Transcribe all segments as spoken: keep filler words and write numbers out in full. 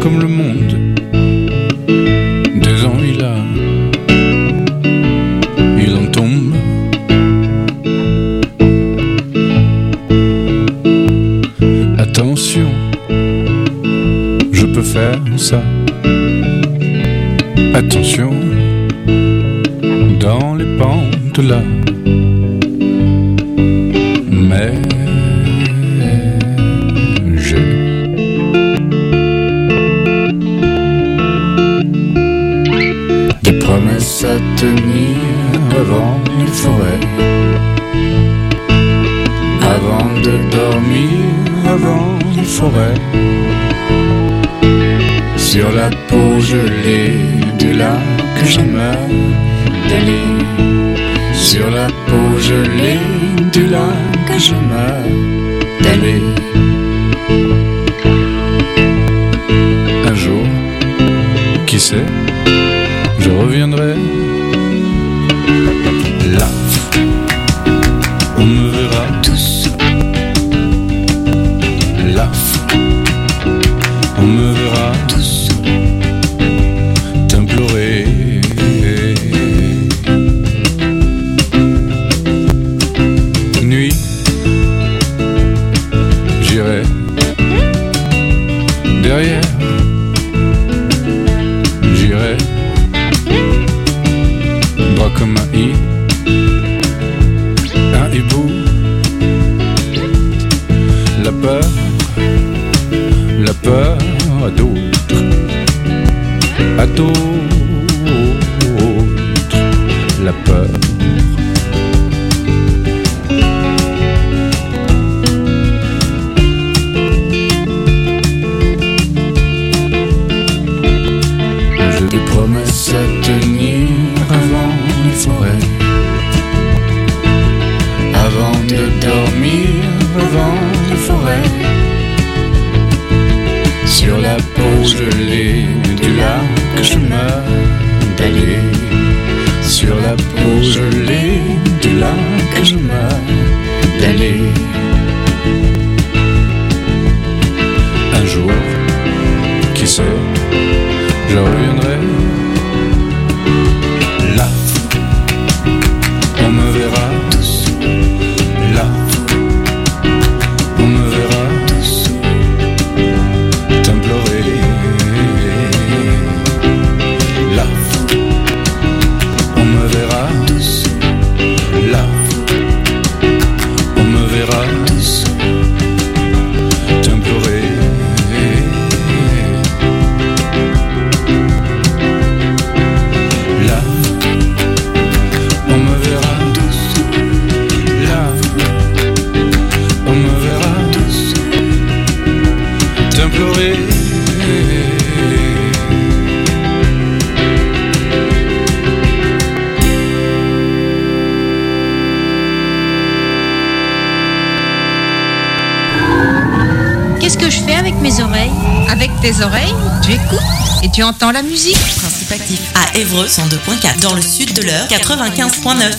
comme le monde. Deux ans il a, il en tombe. Attention, je peux faire ça. Attention, dans les pentes là. Mais j'ai des promesses à tenir avant les forêts, avant de dormir, avant les forêts. Sur la peau gelée du lac je meurs d'aller. Sur la peau gelée du lac je meurs d'aller. Un jour, qui sait, je reviendrai là. On me verra tous là. On me verra tous t'implorer. Nuit, j'irai derrière. J'irai droit comme un i, un hibou. La peur, la peur à d'autres, à d'autres, la peur. J'ai des promesses à tenir avant les forêts, avant de dormir, avant les forêts. Sur la peau gelée du lac je meurs d'aller. Sur la peau gelée du lac je meurs d'aller. Un jour, qui sait, je reviendrai là. On me verra tous là. On me verra tous t'implorer là. On me verra tous là. On me verra tous t'implorer. Là, on me verra tous là. On me verra tous t'implorer. Qu'est-ce que je fais avec mes oreilles ? Avec tes oreilles, tu écoutes et tu entends la musique. Principe actif à Évreux cent deux point quatre, dans le sud de l'Eure quatre-vingt-quinze point neuf.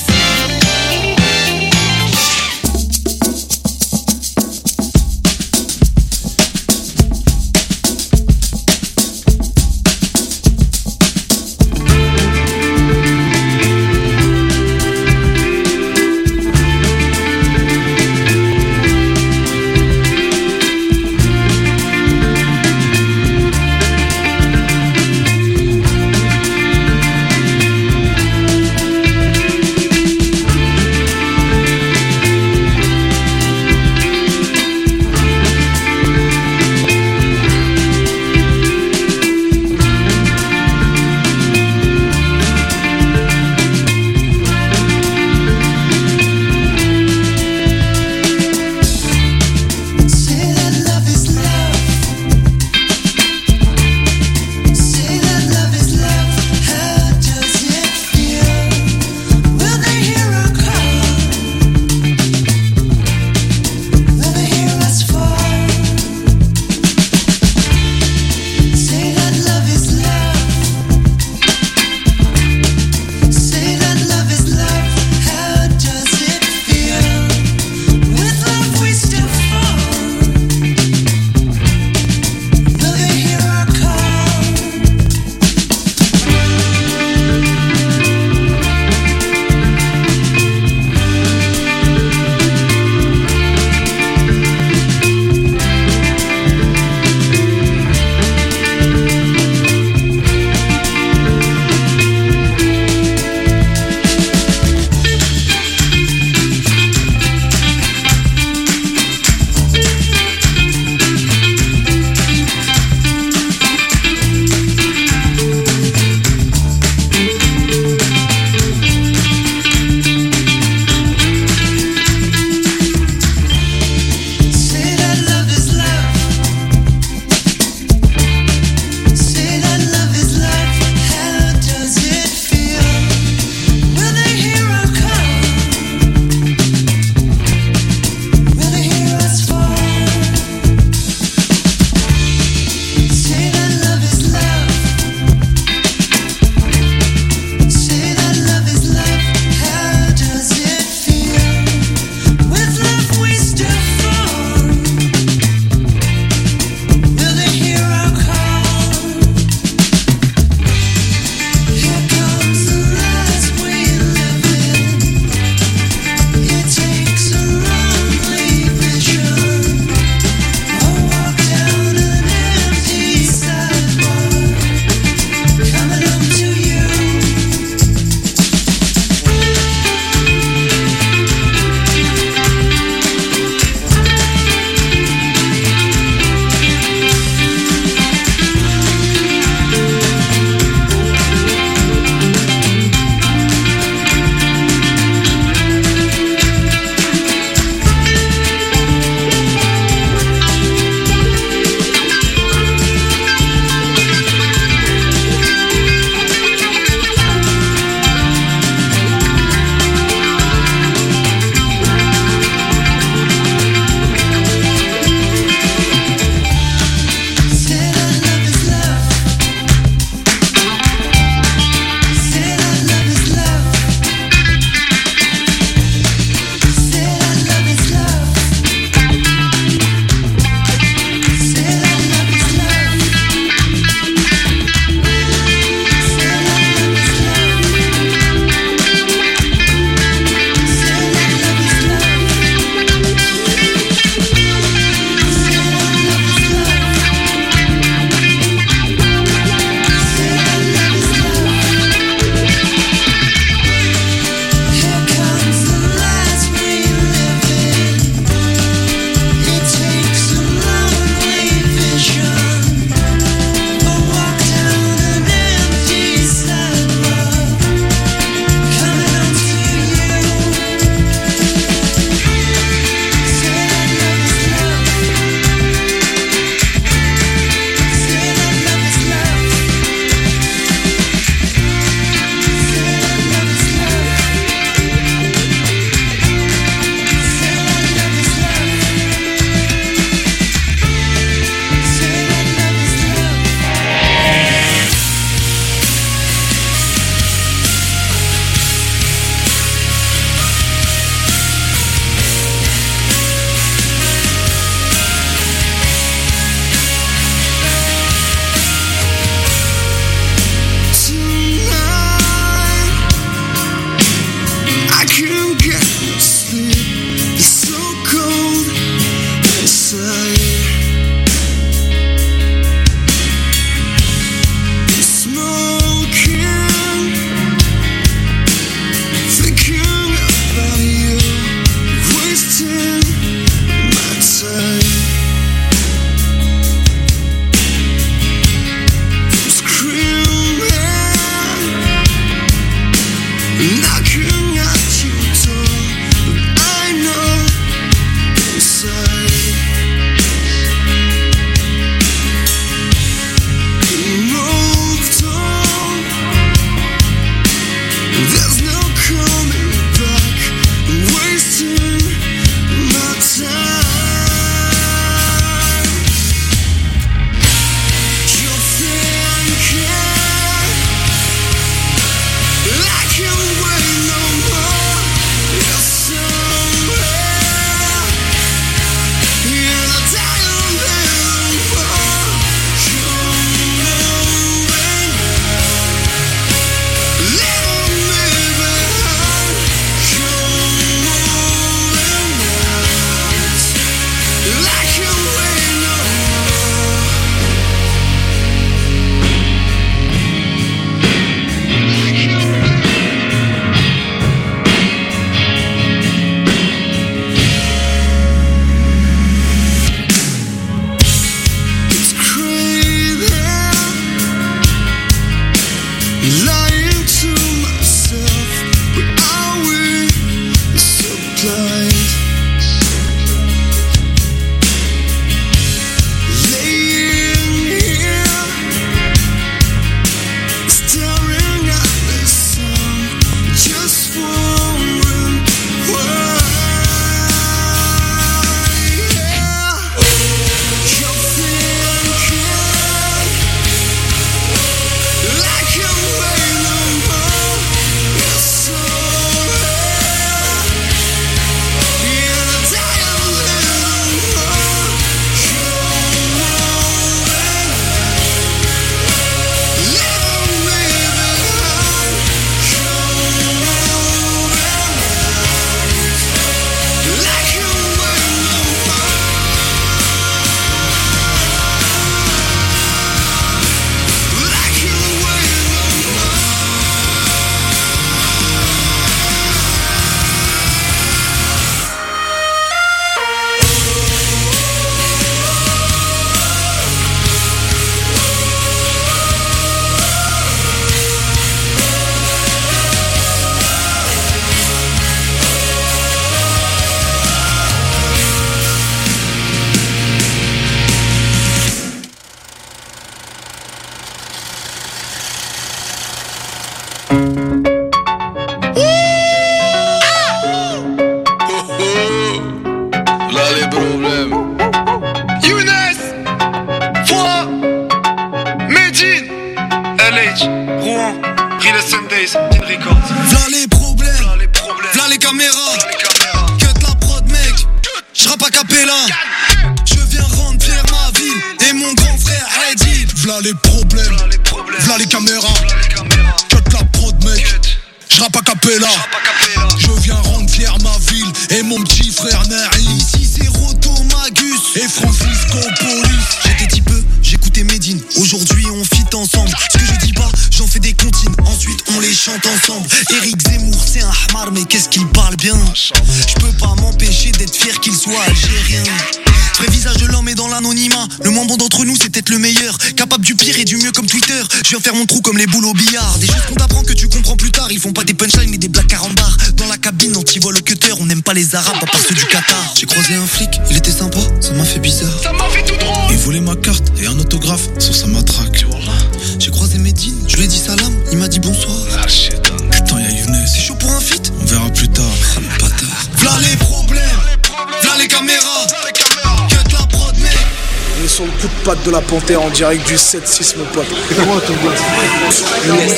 L H, Rouen, Real Sundays, Dean Records. V'là les problèmes, v'là les caméras, cut la prod mec, j'rappe a cappella. Je viens rendre fier ma ville et mon grand frère Eddie. V'là les problèmes, v'là les caméras, cut la prod mec, j'rappe a cappella. Je viens rendre fier ma ville et mon petit frère Nari. Ici c'est Roto Magus et Francisco Police. J'étais petit peu, j'écoutais Medine. Aujourd'hui on fit ensemble. Ce que je dis pas, j'en fais des comptines. Ensuite on les chante ensemble. Eric Zemmour c'est un hamar mais qu'est-ce qu'il parle bien. Je peux pas m'empêcher d'être fier qu'il soit algérien. Vrai visage de l'homme est dans l'anonymat. Le moins bon d'entre nous c'est peut-être le meilleur. Capable du pire et du mieux comme Twitter. Je viens faire mon trou comme les boules au billard. Des choses qu'on t'apprend que tu comprends plus tard. Ils font pas des punchlines mais des blagues carambar. Dans la cabine anti-vol au cutter. On n'aime pas les arabes à part ceux du Qatar. J'ai croisé un flic, il était sympa, ça m'a fait bizarre. Ça m'a fait tout drôle. Il voulait ma carte et un autographe sur sa matraque. J'ai croisé Medine, je lui ai dit salam, il m'a dit bonsoir. Ah shit. Putain y'a Younes, c'est chaud pour un feat. On verra plus tard, ah le bâtard. V'là les problèmes, v'là les caméras, cut la prod mec. On est sur le coup de patte de la Panthère en direct du sept six mon pote. Et comment ton boîte Younes.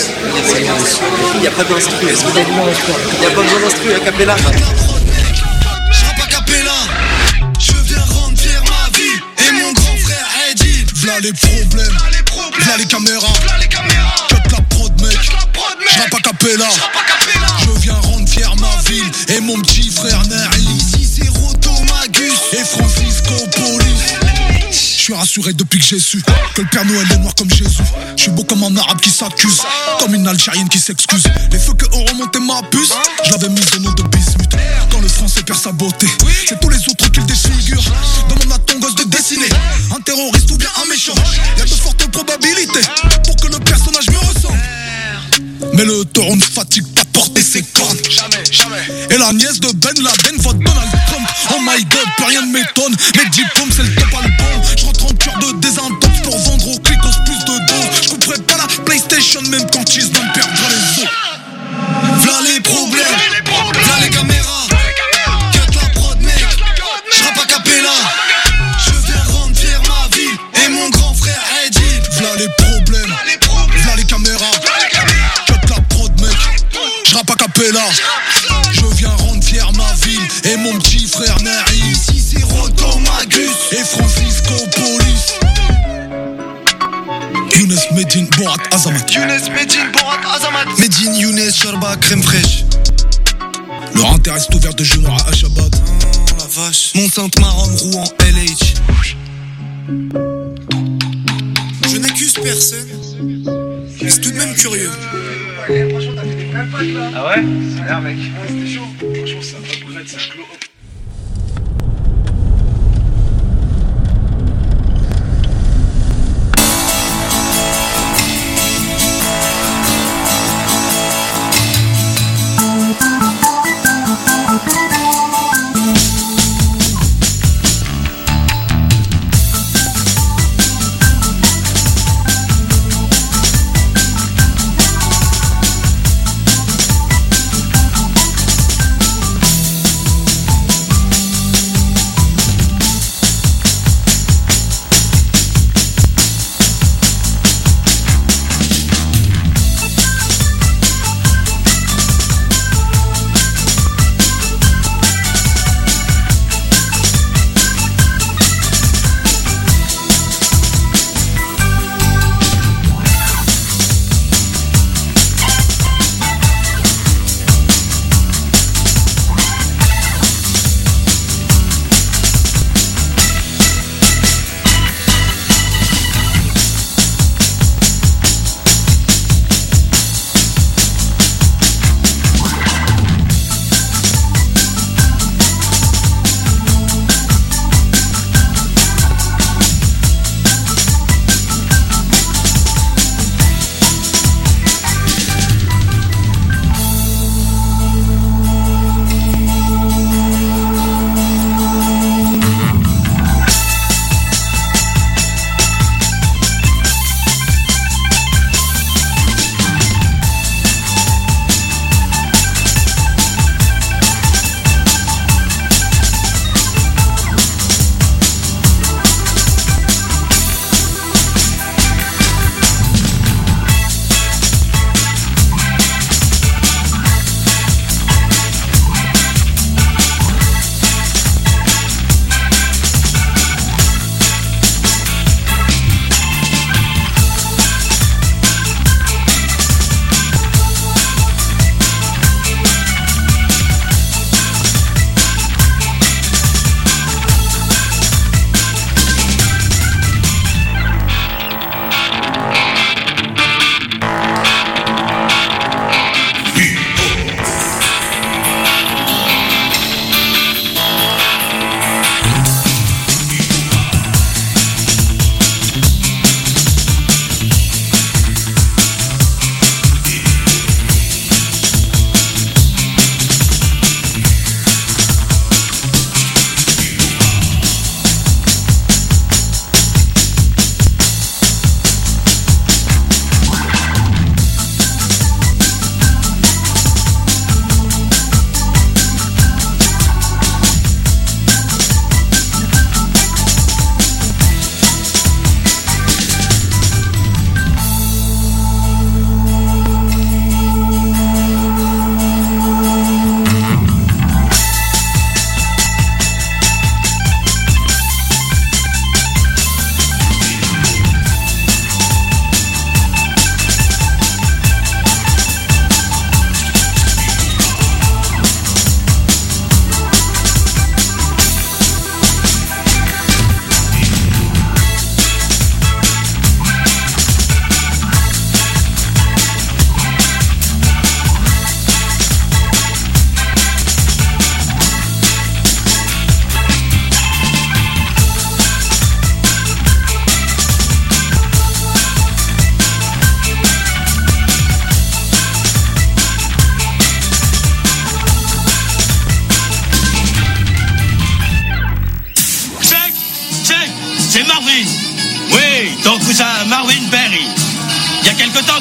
Il n'y a pas d'instru, il n'y a pas besoin d'instru, à cappella. J'rappe a cappella. Je viens rendre fier ma vie et mon grand frère Eddie. V'là les problèmes, v'là les caméras, cut la prod mec, j'rappe a cappella. Je viens rendre fier ma ville et mon petit frère Nari. Ici c'est Roto Magus et Francisco Police. Je suis rassuré depuis que j'ai su que le Père Noël est noir comme Jésus. Je suis beau comme un arabe qui s'accuse, comme une algérienne qui s'excuse. Les feux que ont remonté ma puce, je l'avais mise au nom de bismuth. Quand le français perd sa beauté, c'est tous les autres qui le défigurent. Demande à ton gosse de dessiner un terroriste ou bien un méchant. Y'a de fortes probabilités pour que le personnage me ressemble. Mais le taureau ne fatigue pas de porter ses cornes. Jamais, jamais. Et la nièce de Ben Laden vote Donald Trump. Oh my god, plus rien ne m'étonne. Mes diplômes c'est le top album. Je rentre en cœur de désintox pour vendre au clicos plus de doses. Je couperai pas la PlayStation même quand Cheese n'en perdra les os. V'là les problèmes, v'là les caméras, cut la prod mec, j'rappe a cappella. Je viens rendre fier ma ville et mon grand frère Eddie. V'là les problèmes, v'là les caméras, cut la prod mec, j'rappe a cappella. Je viens rendre fier ma ville et mon petit frère Nari. Ici c'est Roto Magus et Francisco Police. Younes, Medine, Borat, Azamat. Younes, Medine, Borat, Azamat. Medine, Younes, Sharba, crème fraîche. Leur intérêt est ouvert de juin à Shabbat. Oh la vache. Mont-Sainte-Marom, Rouen, L H. Je n'accuse personne, mais c'est tout de même curieux. Ah ouais? Ça a l'air mec. Ouais, c'était chaud. Franchement ça upgrade, ça clôt.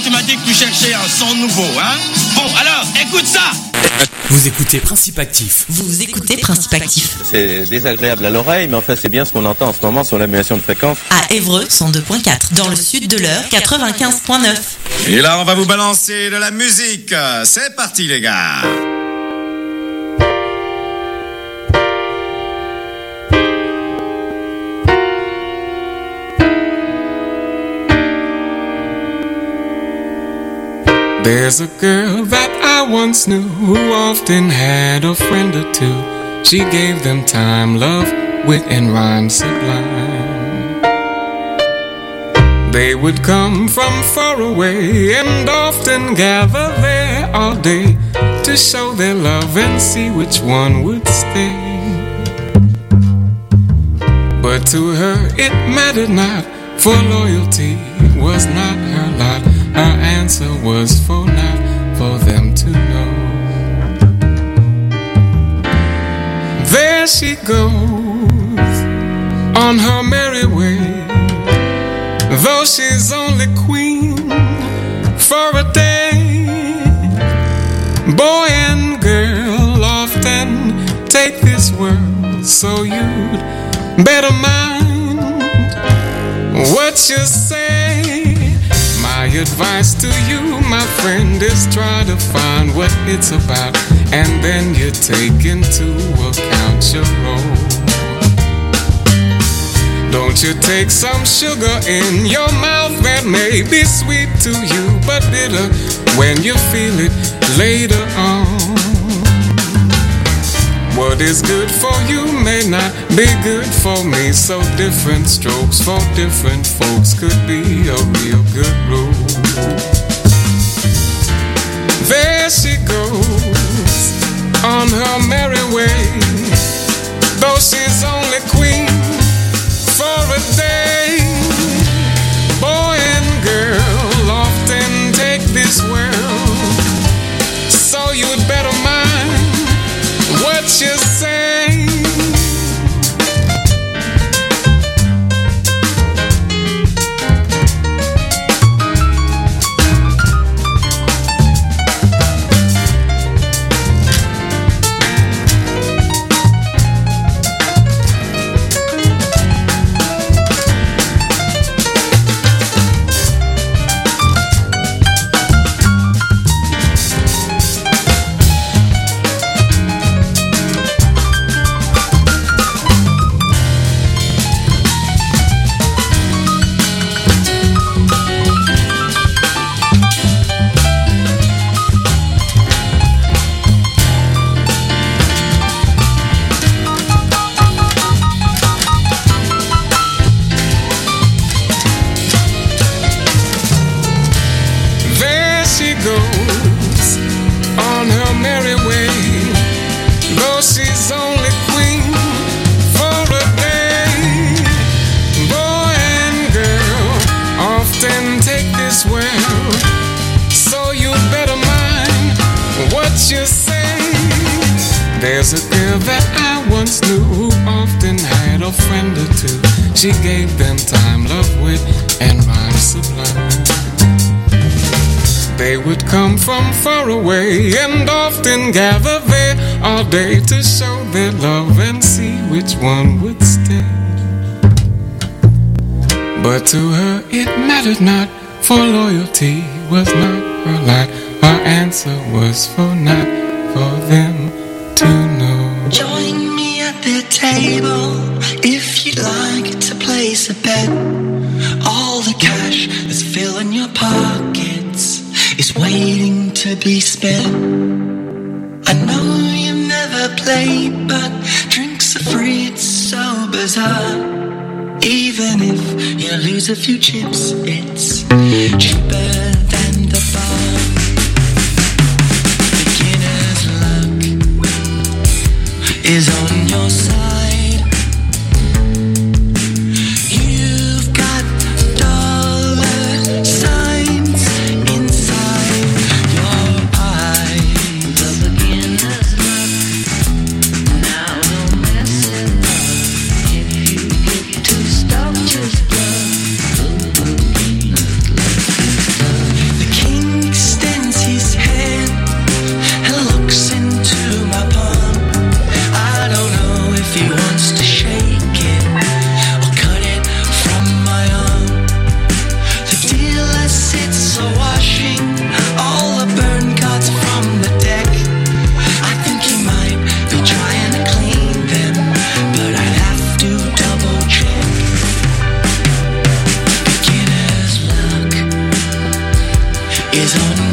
tu m'as dit que tu cherchais un son nouveau, hein? Bon, alors, écoute ça! Vous écoutez Principe Actif. Vous écoutez Principe Actif. C'est désagréable à l'oreille, mais enfin c'est bien ce qu'on entend en ce moment sur l'annulation de fréquence. À Évreux, cent deux point quatre. Dans le sud de l'heure, quatre-vingt-quinze point neuf. Et là, on va vous balancer de la musique. C'est parti, les gars. There's a girl that I once knew who often had a friend or two. She gave them time, love, wit, and rhyme sublime. They would come from far away and often gather there all day to show their love and see which one would stay. But to her it mattered not, for loyalty was not her lot. Her answer was for not for them to know. There she goes on her merry way, though she's only queen for a day. Boy and girl often take this world, so you'd better mind what you say. My advice to you, my friend, is try to find what it's about, and then you take into account your role. Don't you take some sugar in your mouth that may be sweet to you, but bitter when you feel it later on. What is good for you may not be good for me, so different strokes for different folks could be a real good rule. There she goes on her merry way, though she's only queen for a day. Boy and girl often take this world, so you'd better mind what you say. There's a girl that I once knew who often had a friend or two. She gave them time, love, wit, and rhyme sublime. They would come from far away and often gather there all day to show their love and see which one would stay. But to her it mattered not, for loyalty was not her lot. Her answer was for not for them to know. Join me at the table if you'd like to place a bet. All the cash that's filling your pockets is waiting to be spent. I know you've never played, but drinks are free, it's so bizarre. Even if you lose a few chips, it's cheaper than the bar. Beginner's luck is on your side. You've got dollar signs inside your eyes. The beginner's luck, now don't mess it up. If you get to stop, just love. The beginner's luck. is on